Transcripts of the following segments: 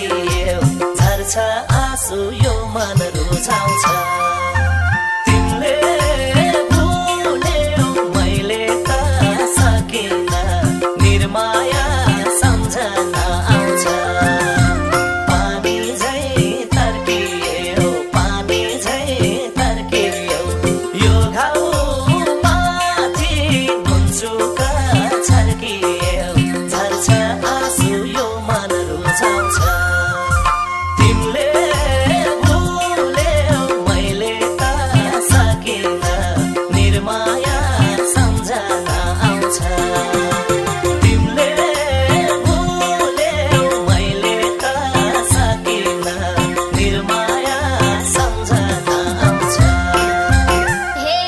छर्कियो झर्छ आँसु यो मन रुझाउँछ तिमीले भुल्यौ मैले त सकिन निर्माया सम्झना आउँछ पानी झै तर्कियो पानी झै तर्कियो यो घाउ माथि मुन्चुक छर्कियो झर्छ आँसु यो मन रुझाउँछ तिमीले भुल्यौ मैले त सकिन निर्माया सम्झना आउँछ तिमीले भुल्यौ मैले त सकिन निर्माया सम्झना आउँछ हे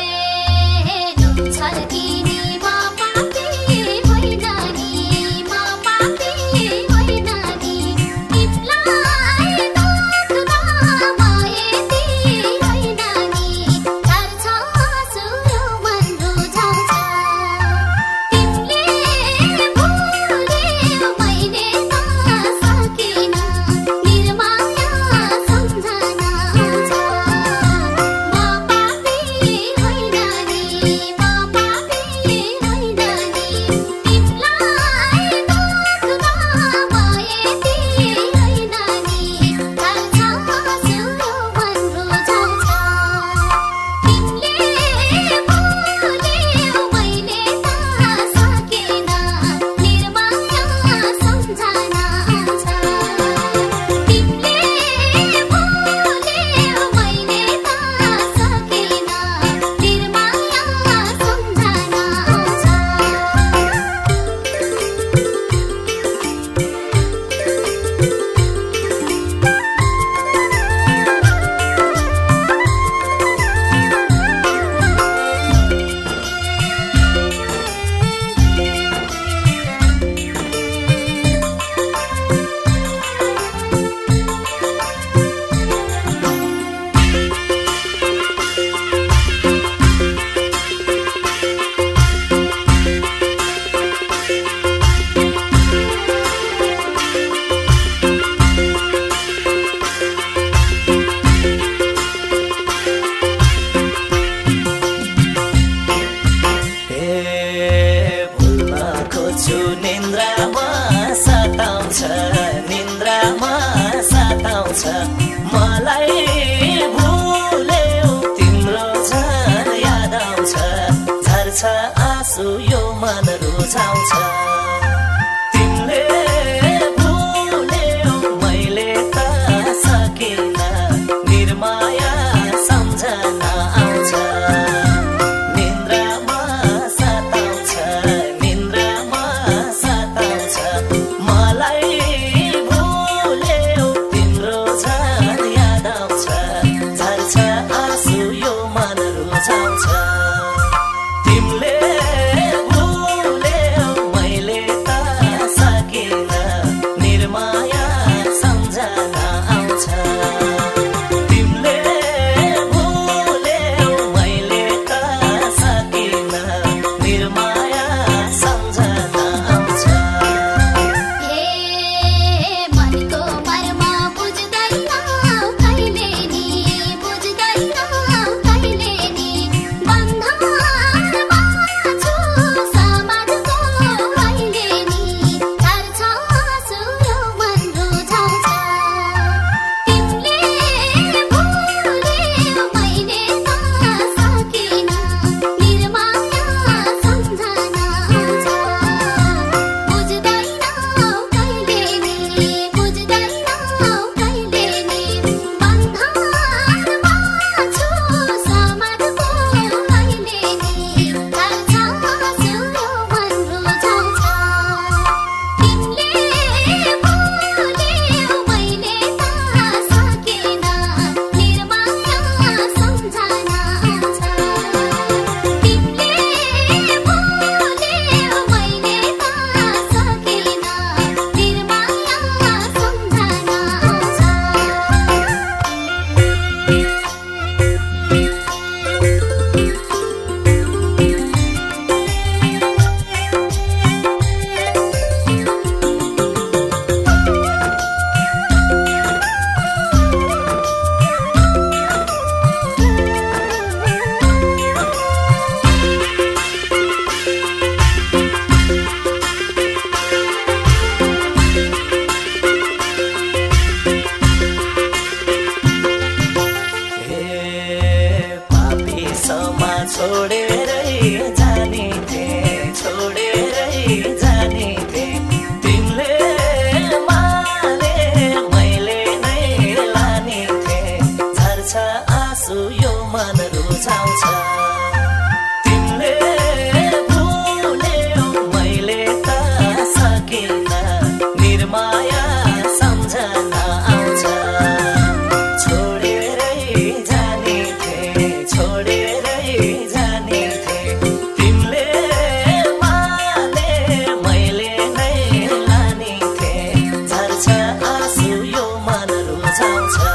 छर्किनी म पापी होइन नि म पापी होइन नि तिमीलाई दुःखमा म यति होइन नि झर्छ आँसु यो मन रुझाउँछ तिमीले भुल्यौ मैले त सकिन निर्माया सम्झना आउँछ म पापी होइन नि म पापी होइन नि तिमीलाई दुःखमा म यति होइन नि झर्छ आँसु यो मन रुझाउँछ तिमीले भुल्यौ मैले त सकिन निर्माया सम्झना आउँछ तिमीले भुल्यौ मैले त सकिन निर्माया सम्झना भुल्न खोज्छु निन्द्रामा सताउँछ मलाई भुल्यौ तिम्रो झन् याद आउँछ झर्छ आँसु यो मन रुझाउँछ तिमीले भुल्यौ मैले त सकिन निर्माया सम्झना आउँछ निन्द्रामा सताउँछ मलाई भुल्यौ तिम्रो झन् याद आउँछ झर्छ आँसु यो मन रुझाउँछ तिमीले भुल्यौ छोडेरै जाने थिए छोडेरै जाने थिए तिमीले माने मैले नै लाने थिए झर्छ आँसु यो मन रुचाउँछ तिमीले भुल्यौ मैले त सकिन निर्माया सम्झना आउँछ छोडेरै जाने थिए छोडेरै जाने थिए तिमीले माने मैले नै लाने थिए झर्छ आँसु यो मन रुचाउँछ